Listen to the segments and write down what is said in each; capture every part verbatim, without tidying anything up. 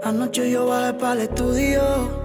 Anoche yo bajé para el estudio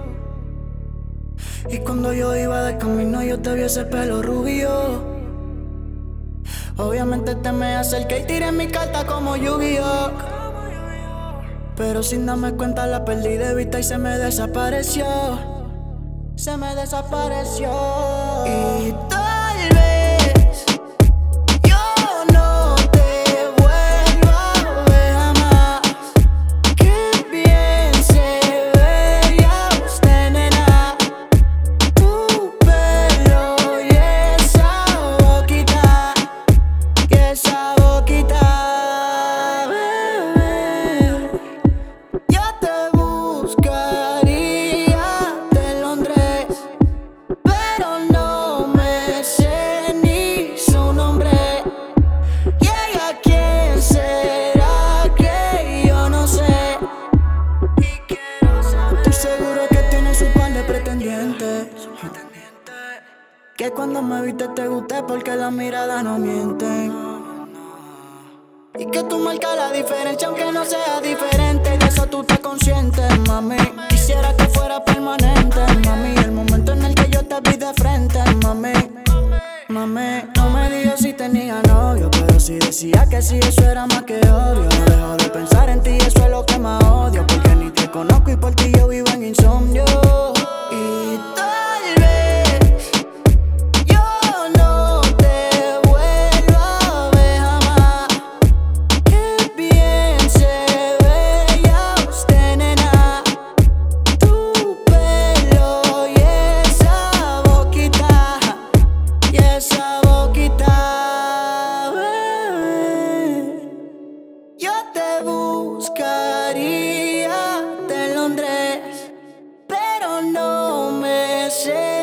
y cuando yo iba de camino yo te vi ese pelo rubio. Obviamente te me acerqué y tiré mi carta como Yu-Gi-Oh, pero sin darme cuenta la perdí de vista y se me desapareció. Se me desapareció. Y tal vez yo no te vuelva a ver jamás. Qué bien se veía usted, nena. Tu pelo y esa boquita, y esa boquita, bebé. Yo te buscaría de Londres, pero no me sé ni su nombre. Y ella, ¿quién será? Que yo no sé. Y quiero saber. Estoy seguro que tiene su par de pretendientes, que cuando me viste te gusté porque las miradas no mienten. Y que tú marcas la diferencia aunque no sea diferente. De eso tú estás consciente, mami. Quisiera que fuera permanente, mami. El momento en el que yo te vi de frente, mami. Mami, no me digas si tenía novio, pero si decía que sí, eso era más que obvio. No dejo de pensar en ti, eso es lo que más odio, porque ni te conozco y por ti yo vivo en insomnio. Y tal vez yo no te vuelva a ver jamás. Qué bien se veía usted, nena. Tu pelo y esa boquita, y esa boquita, bebé. Yo te buscaría de Londres, pero no me sé